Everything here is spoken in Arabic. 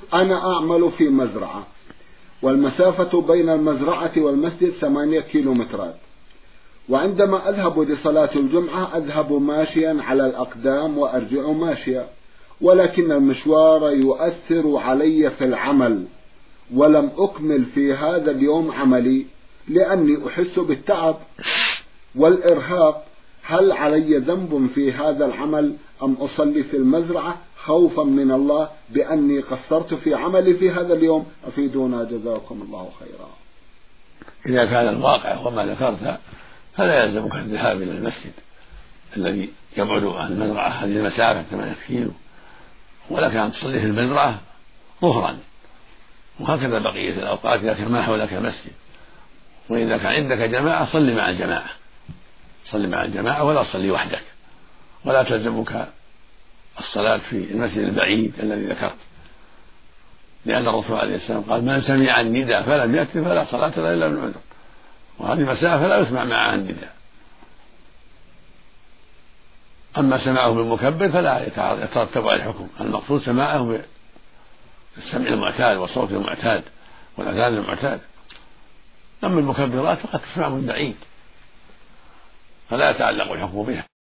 أنا أعمل في مزرعة، والمسافة بين المزرعة والمسجد 8 كيلومترات، وعندما أذهب لصلاة الجمعة أذهب ماشيا على الأقدام وأرجع ماشيا، ولكن المشوار يؤثر علي في العمل، ولم أكمل في هذا اليوم عملي لأني أحس بالتعب والإرهاق. هل علي ذنب في هذا العمل أم أصلي في المزرعة خوفا من الله بأني قصرت في عملي في هذا اليوم؟ أفيدونا جزاكم الله خيرا. إذا كان الواقع وما ذكرت فلا يلزمك الذهاب إلى المسجد الذي يبعد عن المزرعة هذه المسافة 8 كيلو، ولك أن تصلي في المزرعة ظهرا، وهكذا بقية الأوقات إذا كان ما حولك مسجد. وإذا كان عندك جماعة صلي مع الجماعة، صلي مع الجماعة ولا تصلي وحدك، ولا تلزمك الصلاة في المسجد البعيد الذي ذكرت، لأن الرسول عليه السلام قال: من سمع النداء فلم يأت فلا صلاة له إلا من عذر. وهذه مسافة لا يسمع معها النداء. أما سماعه بالمكبر فلا يترتب على الحكم، المقصود سماعه بالسمع المعتاد والصوت المعتاد والأذان المعتاد. أما المكبرات فقد تسمع من بعيد فلا يتعلق الحكم بها.